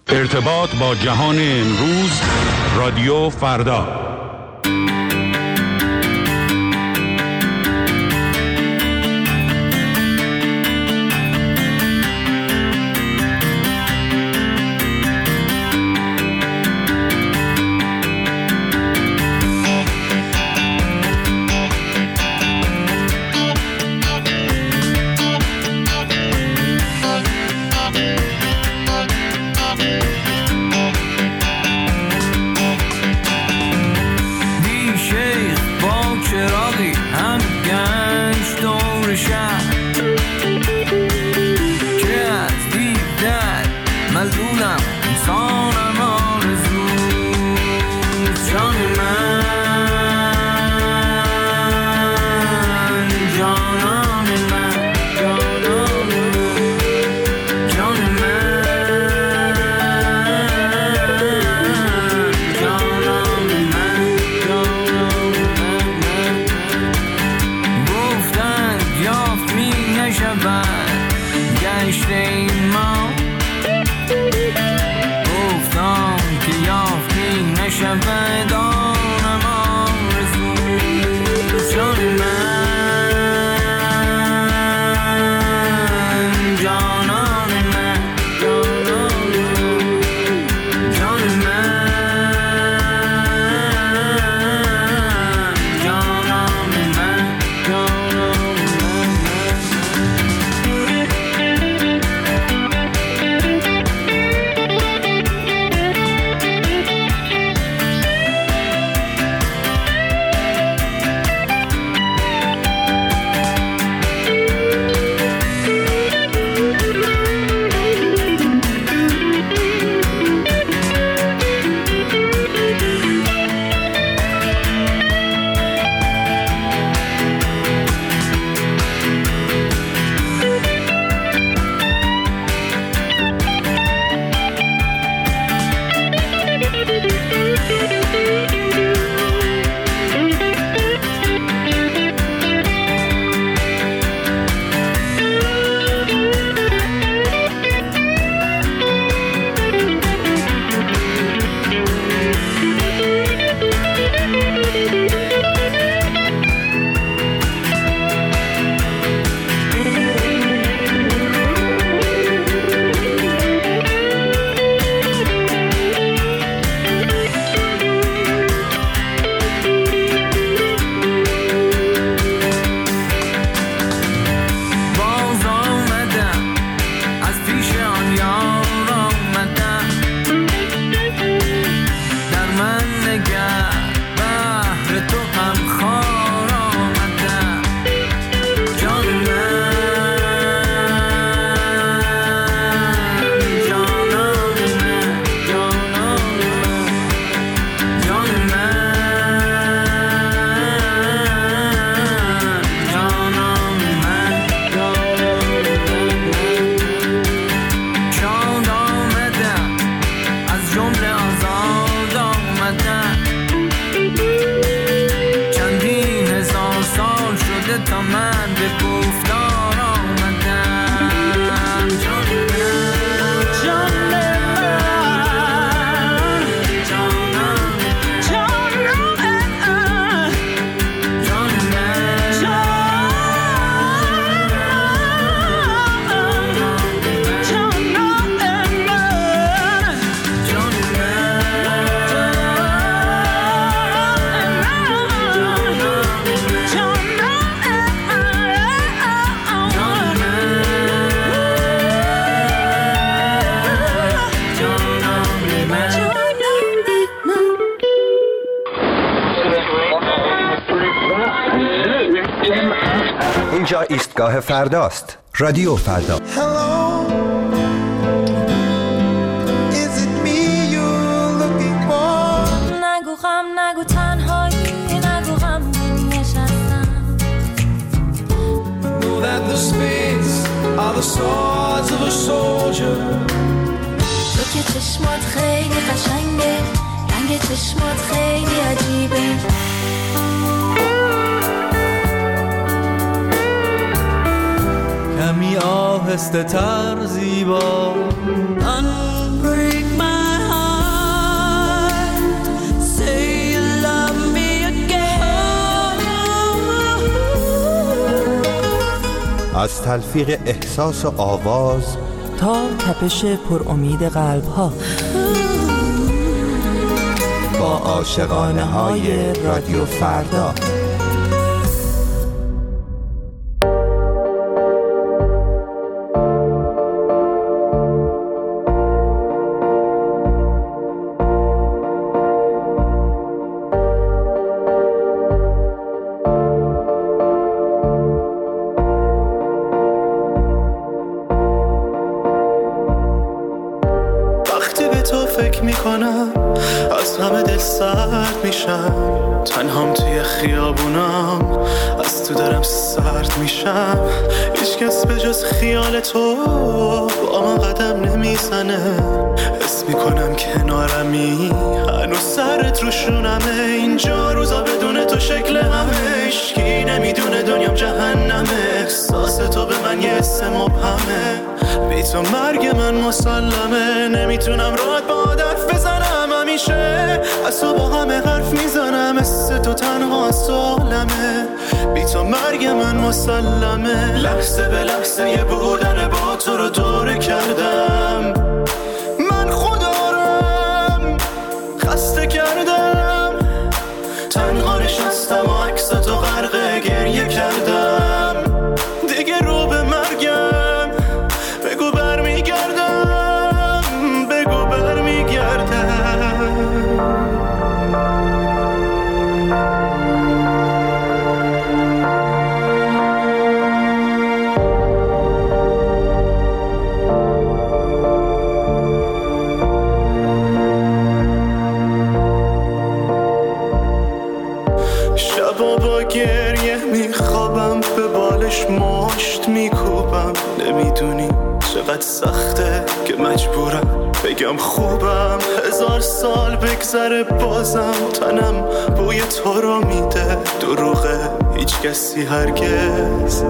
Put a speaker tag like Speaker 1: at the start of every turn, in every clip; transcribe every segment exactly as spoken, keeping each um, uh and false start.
Speaker 1: ارتباط با جهان امروز، رادیو فردا.
Speaker 2: اینجا ایستگاه فرداست. رادیو فردا.
Speaker 3: نگو غم، نگو تنهایی، نگو غم نشستم. Know that the spades are the swords of a soldier. تو که چشمات خیلی قشنگه، رنگ چشمات خیلی عجیبه. کمی آهسته تر زیبا. Unbreak
Speaker 2: از تلفیق احساس و آواز
Speaker 4: تا تپش پر امید قلب ها،
Speaker 2: با عاشقانه های رادیو فردا.
Speaker 5: فکر میکنم از همه دل سرد میشم، تنهام توی خیابونم از تو دارم سرد میشم. هیچ کس به جز خیال تو با من قدم نمیزنه، حس میکنم کنارمی هنوز سرت روشونمه. اینجا روزا بدون تو شکل همه، هیچکی نمیدونه دنیام جهنمه. احساس تو به من یه حس مبهمه، بی تو مرگ من مسلمه. نمیتونم راحت با حرف بزنم، همیشه از تو با همه حرف میزنم. مثل تو تنها سالمه، بی تو مرگ من مسلمه. لحظه به لحظه یه بودن با تو رو دوره کردم، من خودارم خسته کردم. تنها نشستم و عکس تو غرق گریه کردم. دیگه رو به مرگم بگو برمیگردم، بگو برمیگردم. شبا با گریه میخوابم، به بالش مشت میکوبم. نمیدونی چقدر سخته که مجبورم بگم خوبم. هزار سال بگذره بازم تنم بوی تو رو میده. دروغه هیچ کسی هرگز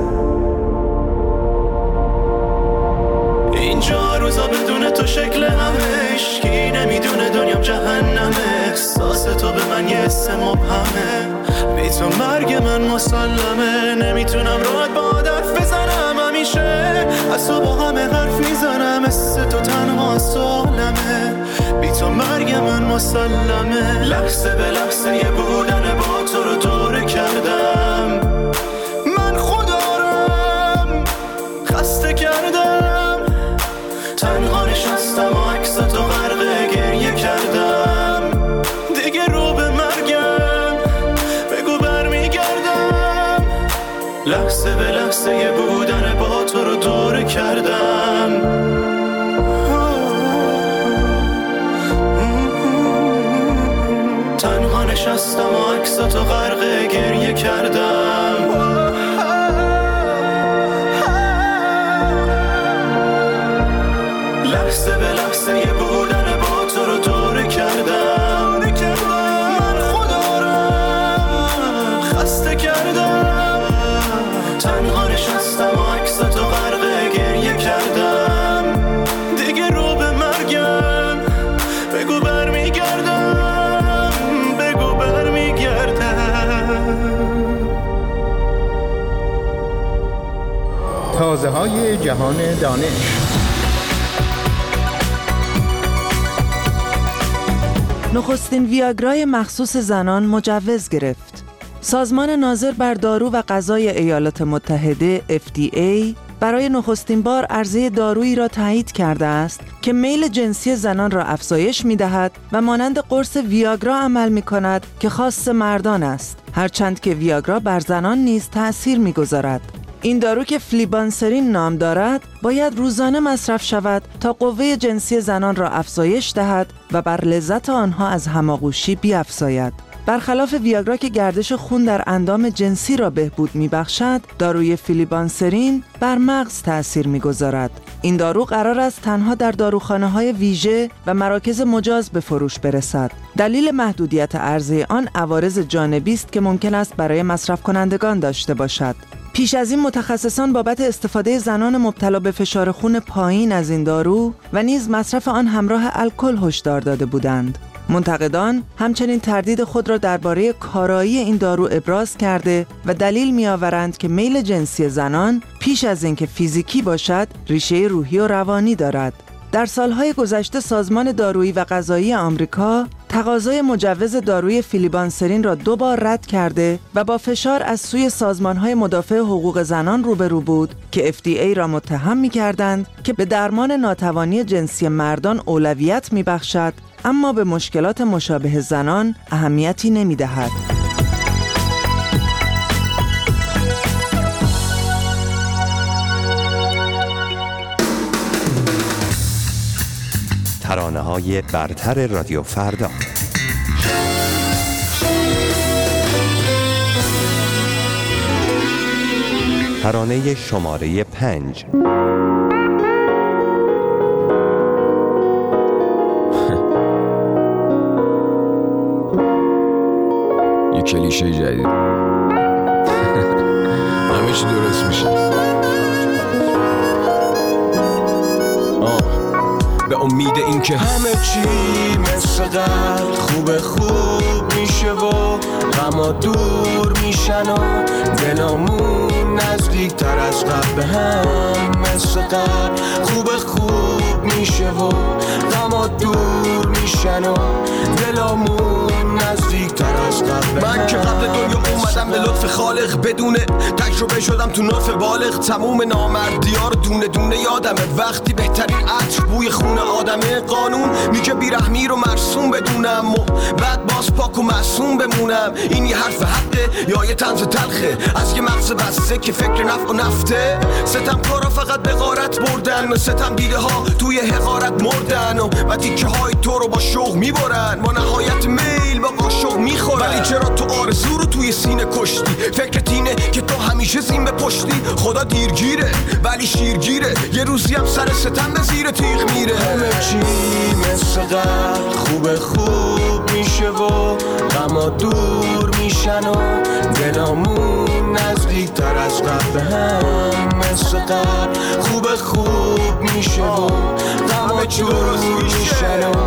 Speaker 5: اینجا روزا بدون تو شکل همه، هیچکی نمیدونه دنیام جهنمه. احساس تو به من یه حس مبهمه، بی تو مرگ من مسلمه. نمیتونم راحت با حرف بزنم، همیشه از تو با همه حرف میزنم. مثل تو تنها سالمه، بی تو مرگ من مسلمه. لحظه به لحظه یه بودن با تو رو دوره کردم، من خودارم خسته کردم. تنها نشستم و عکس تو غرق گریه کردم. دیگه رو به مرگم بگو برمیگردم. لحظه به لحظه یه بودن با تو رو دوره کردم. تنها نشستم و عکس تو غرق گریه کردم. لحظه به لحظه یه بودن با تو رو دوره کردم. من خودارم خسته کردم. تنها نشستم و عکس تو غرق گریه کردم. دیگه رو به مرگم بگو برمیگردم، بگو برمیگردم.
Speaker 6: تازه های جهان دانش.
Speaker 4: نخستین ویاگرای مخصوص زنان مجوز گرفت. سازمان ناظر بر دارو و غذای ایالات متحده اف دی ای برای نخستین بار عرضه دارویی را تایید کرده است که میل جنسی زنان را افزایش می‌دهد و مانند قرص ویاگرا عمل می‌کند که خاص مردان است، هرچند که ویاگرا بر زنان نیز تأثیر می‌گذارد. این دارو که فلیبانسرین نام دارد باید روزانه مصرف شود تا قوه جنسی زنان را افزایش دهد و بر لذت آنها از هماغوشی بیفزاید. برخلاف ویاگرا که گردش خون در اندام جنسی را بهبود می‌بخشد، داروی فلیبانسرین بر مغز تأثیر می‌گذارد. این دارو قرار است تنها در داروخانه‌های ویژه و مراکز مجاز به فروش برسد. دلیل محدودیت عرضه آن عوارض جانبی است که ممکن است برای مصرف کنندگان داشته باشد. پیش از این متخصصان بابت استفاده زنان مبتلا به فشار خون پایین از این دارو و نیز مصرف آن همراه الکل هشدار داده بودند. منتقدان همچنین تردید خود را درباره کارایی این دارو ابراز کرده و دلیل می‌آورند که میل جنسی زنان پیش از اینکه فیزیکی باشد ریشه روحی و روانی دارد. در سالهای گذشته سازمان دارویی و غذایی آمریکا تقاضای مجوز داروی فیلیبانسرین را دو بار رد کرده و با فشار از سوی سازمانهای مدافع حقوق زنان روبرو بود که اف دی ای را متهم می‌کردند که به درمان ناتوانی جنسی مردان اولویت می‌بخشد، اما به مشکلات مشابه زنان اهمیتی نمی‌دهد.
Speaker 2: ترانه‌های برتر رادیو فردا. ترانه شماره پنج.
Speaker 7: یه کلیشه جدید. همه چی درست میشه. به امید این که
Speaker 8: همه چی مثل قبل خوب خوب میشه و غما دور میشن و دلامون نزدیک تر از قبل به هم مثل قبل خوب خوب میشه و غما دور میشن و دلامون نزدیک تر از قبل. من که قبل دنیا اومدم به لطف خالق بدون تجربه شدم تو نطف بالغ. تموم نامردی‌ها رو دونه دونه یادمه وقتی بهترین عطر بوی خون آدمه. قانون میگه بیرحمی رو مرسوم بدونم و بعد باز پاک و معصوم بمونم. این یه حرف حقه یا یه طنز تلخه از یه مغز بسته که فکر نفع و نفته. ستم کارا فقط به غارت بردن و ستم دیده ها توی حقارت مردن و و تیکه های تو رو با شوق میبرن با نهایت میل با قاشق میخورن. ولی چرا تو آرزو رو توی سینه کشتی؟ فکرت اینه که تو همیشه زین به پشتی. خدا دیرگیره ولی شیرگیره یه روزی هم سر ستم به زیر تیغ میره. همه چی مثل قبل خوب خوب میشه و غما دور میشن و دلامون نزدیک تر از قبل هم مثل قبل خوب خوب میشه و غما دور میشن و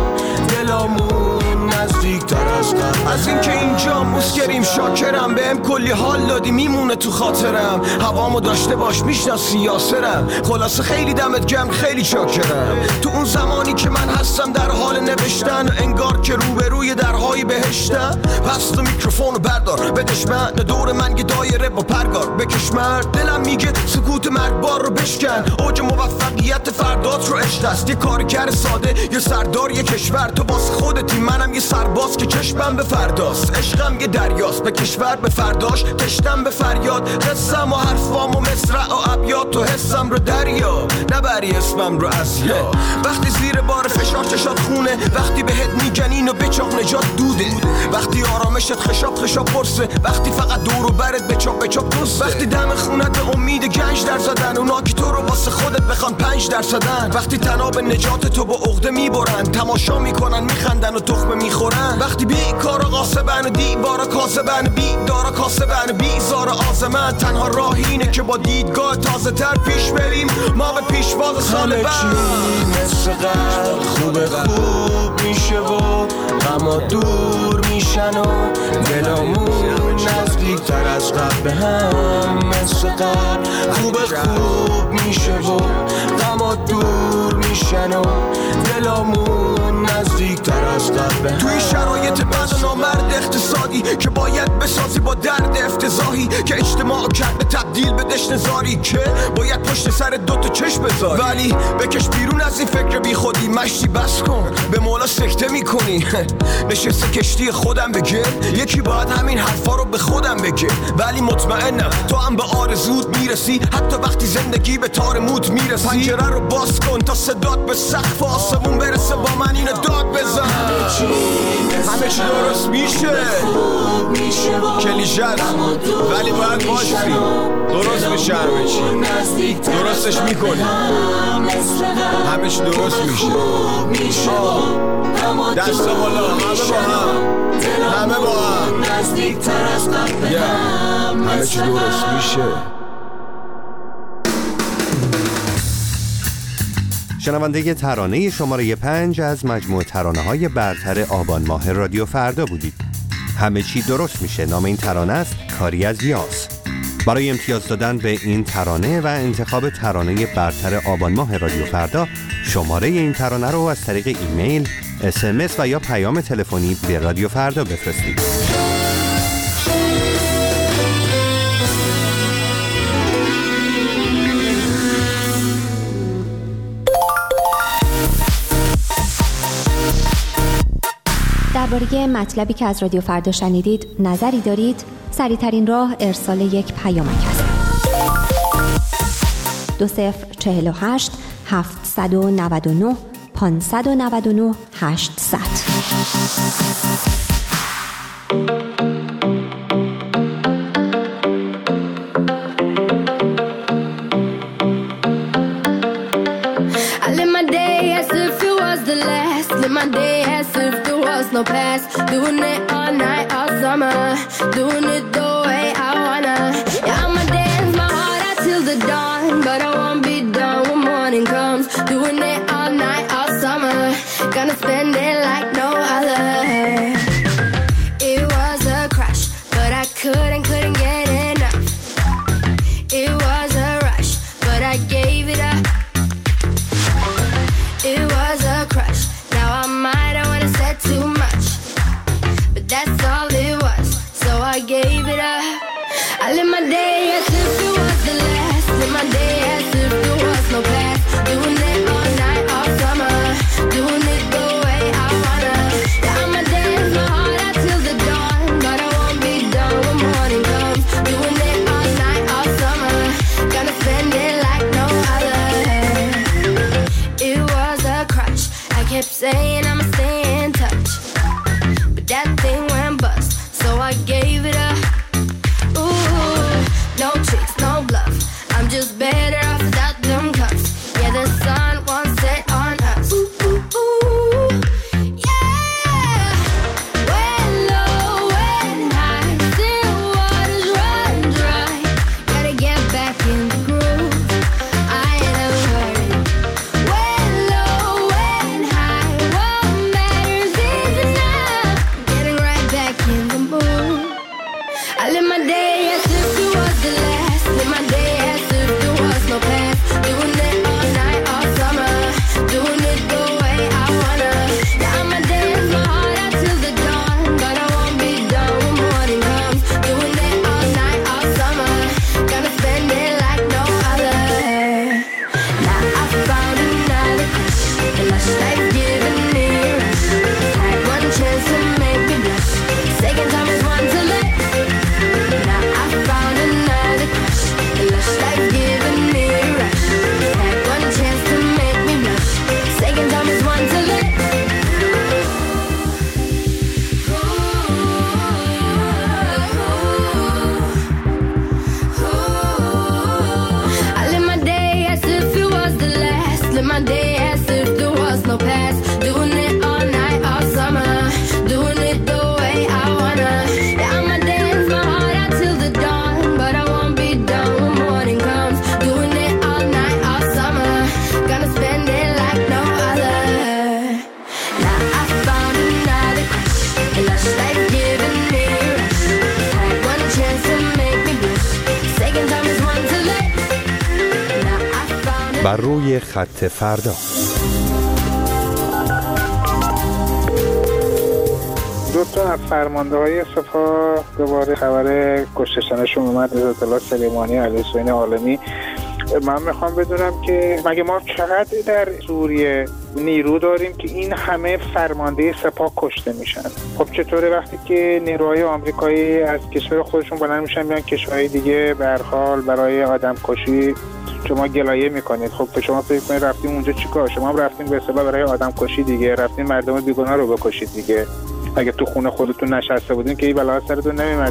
Speaker 8: دلامون نزدیک تر از قبل. از اینکه اینجا مسکریم شاکرم بهم کلی حال دادی میمونه تو خاطرم. هوامو داشته باش میشناسی یاسرم. خلاصه خیلی دمت گرم خیلی شاکرم. تو اون زمانی که من هستم در حال نوشتن انگار که روبروی درهای بهشتم. پس تو میکروفونو بردار بدش من دور من یه دایره با پرگار بکش مرد. دلم میگه سکوت مرگبار رو بشکن. اوج موفقیت فردات رو عشق است. یه کارگر ساده یه سردار یه کشور. تو واسه خودتی منم یه سرباز که چشمم به فرداست. عشقم یه دریاست به کشور به فرداش تشتم به فریاد. قصم و حرفام و مصرع و ابیات تو حسم رو دریا نبری اسمم رو اسیا. وقتی زیر بار فشار چشات خونه وقتی بهت میگن اینو بچاق نجات دوده. وقتی آرامشت خشاب خشاب برسه وقتی فقط دور و برت بچاق بچاق دوسته. وقتی دم خونت به امید گنج در زدن اونا که تو رو واسه خودت بخوان پنج درصدن. وقتی تناب نجات تو با عقده میبرن تماشا میکنن میخندن و تخمه میخورن. وقتی بی کارا قاسبن و دیوارا کاسبن بی دارا کاسبن بی زار آزمن. تنها راه اینه که با دیدگاه تازه تر پیش بریم ما به پیشواز سال بعد. مثل قبل خوب خوب میشه و غما دور میشن و دلامون نزدیک تر از قبل به هم مثل قبل خوب خوب میشه و غما دور میشن و دلامون نزدیک تر از قبل. توی شرایط بد و نامرد اقتصادی که باید بسازی با درد افتضاحی که اجتماع کرده تبدیل به دشنزاری که باید پشت سر دوتا چشم بذاری. ولی بکش بیرون از این فکر بی خودی مشتی بس کن به مولا سکته میکنی. نشسته کشتی خودم بگه یکی باید همین حرفا رو به خودم بگه. ولی مطمئنم تو هم به آرزوت میرسی حتی وقتی زندگی به تار موت میرسی. پنجره رو باز کن تا صدات به سقف آسمون برسه با من اینو داد بزن. همه چی درست میشه کلیشه است ولی باید باشی درست میشه. همه چی درستش میکنی همه چی درست میشه. دست بالا همه با هم همه با هم همه چی درست میشه.
Speaker 2: شنونده ترانه شماره پنج از مجموع ترانه‌های برتر آبان ماه رادیو فردا بودید. همه چی درست میشه نام این ترانه است، کاری از یاس. برای امتیاز دادن به این ترانه و انتخاب ترانه برتر آبان ماه رادیو فردا، شماره این ترانه رو از طریق ایمیل، اس ام اس و یا پیام تلفنی به رادیو فردا بفرستید.
Speaker 9: درباره مطلبی که از رادیو فردا شنیدید نظری دارید؟ سریع‌ترین راه ارسال یک پیامک است. دو صفر چهل و هشت هفتصد و نود و نه پانصد و نود و نه هشتصد.
Speaker 3: No past, doing it all night, all summer, doing it the way I wanna. Yeah, I'ma dance my heart out till the dawn, but I won't be done when morning comes. Doing it all night, all summer, gonna spend it like no other. It was a crush, but I couldn't, couldn't get enough. It was a rush, but I gave it up. It was a crush, now I might have wanna said too much. That's all it was, so I gave it up. I live my day as if it was the last. Live my day as if there was no past. Doing it all night, all summer, doing it the way I wanna. Yeah, I'ma dance my heart out till the dawn, but I won't be done when morning comes. Doing it all night, all summer, gonna spend it like no other. It was a crush, I kept saying I'ma stay in touch, that thing went bust, so I gave it up. Ooh, no tricks, no bluff, I'm just better off without them cuffs. Yeah, the sun won't set on us. Ooh, ooh, ooh, yeah. When low, when high, still waters run dry. Gotta get back in the groove, I ain't never heard it. When low, when high, what matters is enough. Back in the mood, I live my day as if it was the last. Live my day as if there was no past. Doing it all night, all summer, doing it the way I wanna. Yeah, I'ma dance my heart out till the dawn, but I won't be done when morning comes. Doing it all night, all summer, gonna spend it like no other. Now I found another crush, the lush life giving me a rush. Had one chance to make me blush, second time is one to let. Now I found another crush, the lush life giving me a rush. Had one chance to make me blush, second time is one to let. I live my day as if it was the last. Live my day as if there was no past. Doing it all night, all summer, doing it the way I wanna. Yeah, I'ma dance my heart out till the dawn, but I won't be done when morning comes. Doing it all night, all summer, gonna spend it like no other. Now I found another crush, a lush life giving me a rush. Had one chance to make me blush, second time is one to let. Now I found a...
Speaker 2: بر روی خط فردا.
Speaker 6: دو تا از فرمانده های سپاه دوباره خبر کشتشنشون اومد از اطلاع سلیمانی علی حسین عالمی. من میخوام بدونم که مگه ما چقدر در سوریه نیرو داریم که این همه فرمانده سپاه کشته میشن؟ خب چطوره وقتی که نیروهای آمریکایی از کشور خودشون بلند میشن میان کشورهای دیگه به هر حال برای آدم کشی شما گلایه میکنید؟ خب شما فکر کنید رفتیم اونجا چیکار؟ شما هم رفتیم به اصطلاح برای آدم کشی دیگه، رفتیم مردم بیگناه رو بکشید دیگه. اگه تو خونه خودتون نشسته بودین که این بلا سرتون نمیومد.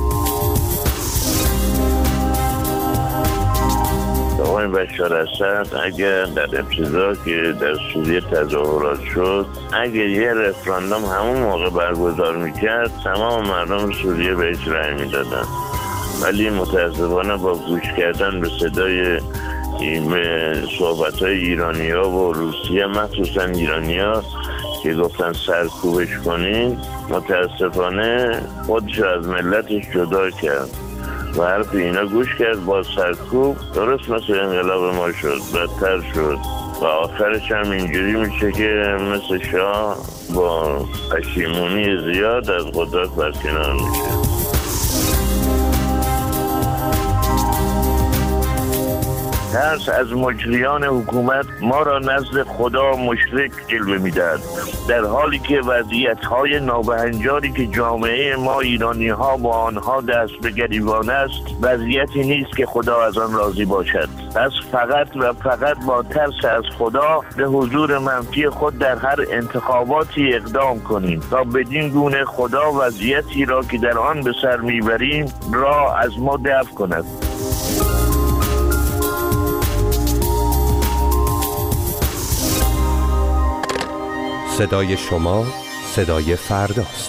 Speaker 10: آقای بشار اسد اگر در ابتدا که در سوریه تظاهرات شد، اگر یه رفراندوم همون موقع برگزار میکرد تمام مردم سوریه بهش رأی میدادن، ولی متاسفانه با گوش کردن به صدای این صحبت های ایرانی ها و روسیه، مخصوصا ایرانی ها که گفتن سرکوبش کنین، متاسفانه خودش از ملتش جدا کرد و حرف اینا گوش کرد. با سرکوب درست مثل انقلاب ما شد، بدتر شد و آخرش هم اینجوری میشه که مثل شاه با پشیمونی زیاد از قدرت برکنار میشه. ترس از مجریان حکومت ما را نزد خدا مشرک جلوه می‌دهد، در حالی که وضعیت‌های نابهنجاری که جامعه ما ایرانی ها با آنها دست به گریبان است وضعیتی نیست که خدا از آن راضی باشد. پس فقط و فقط با ترس از خدا به حضور منفی خود در هر انتخاباتی اقدام کنیم تا بدین گونه خدا وضعیتی را که در آن به سر میبریم را از ما دفع کند.
Speaker 2: صدای شما صدای فرداست.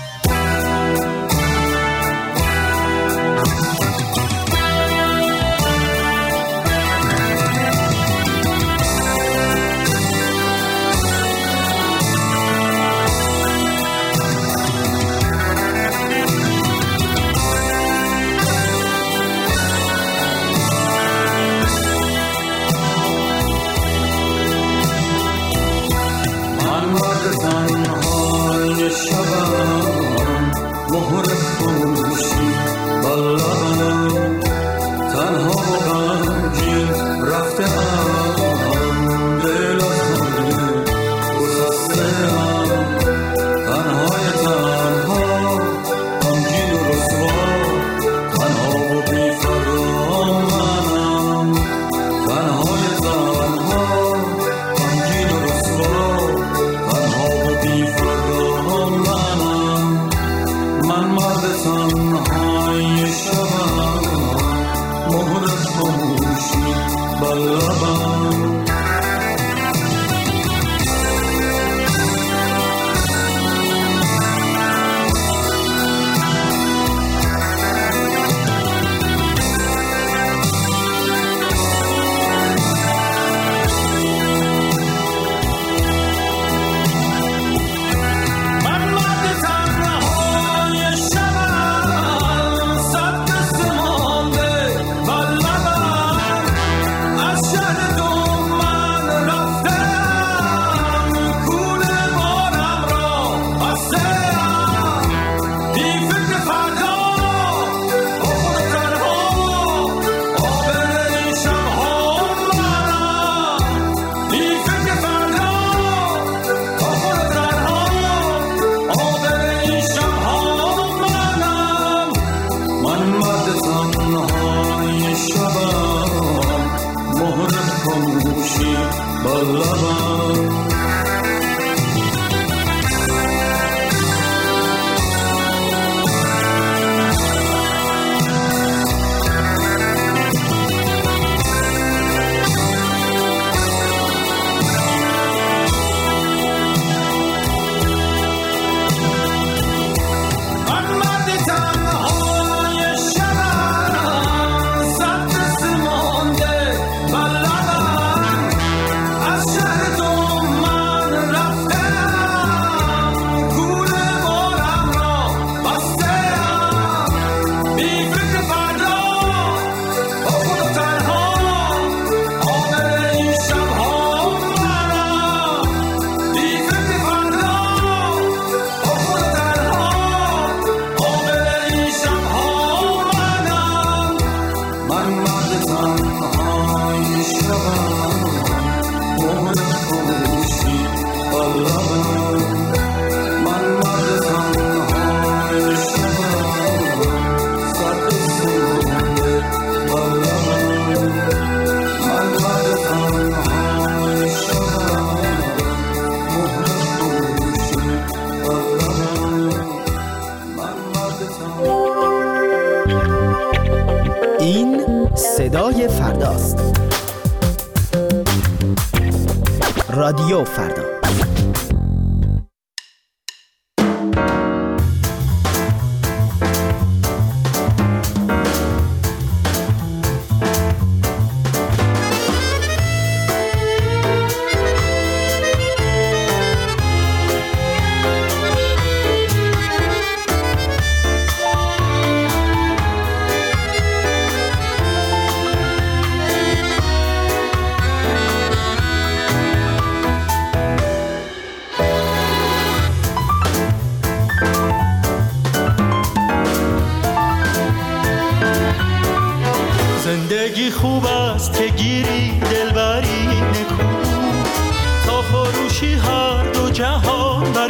Speaker 11: این صدای فرداست. رادیو فردا.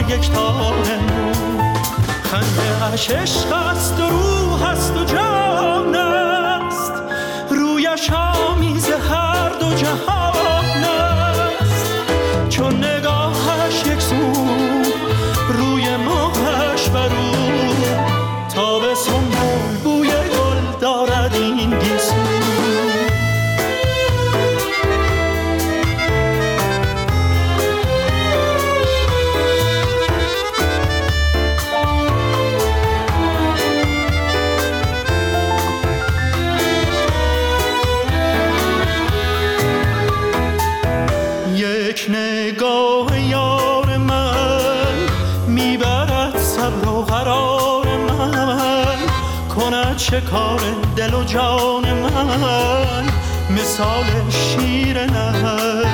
Speaker 5: یک تار نور. خنده اش عشق است و روح است و جان است، رویش آمیز هر دو جهان است. چون نگاهش یک سو روی ماهش برو، تابستون بوی گل دارد این گیسو. یک نگاه یار من میبرد صبر و قرار من، کند شکار دل و جان من مثال شیر نر.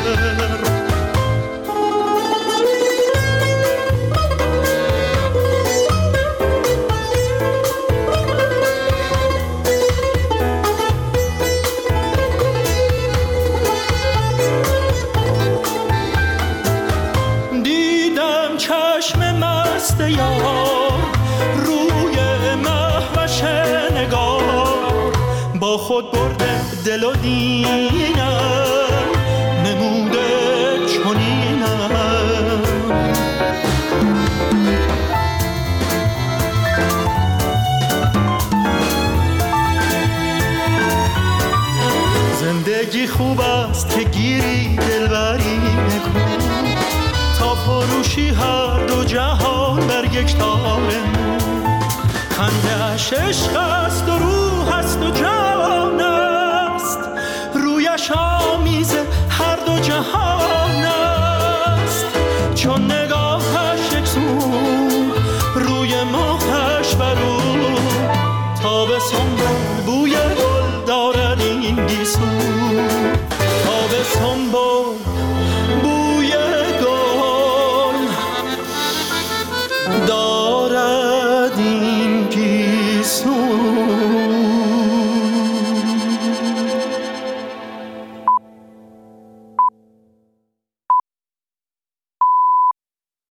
Speaker 5: خود برده دل و دینم، نموده چنینم. زندگی خوب است که گیری دلبری نکن، تا فروشی هر دو جهان بر یک تار نور. خنده اش عشق است و روح است و جان است، رویش آمیز هر دو جهان است. چون نگاه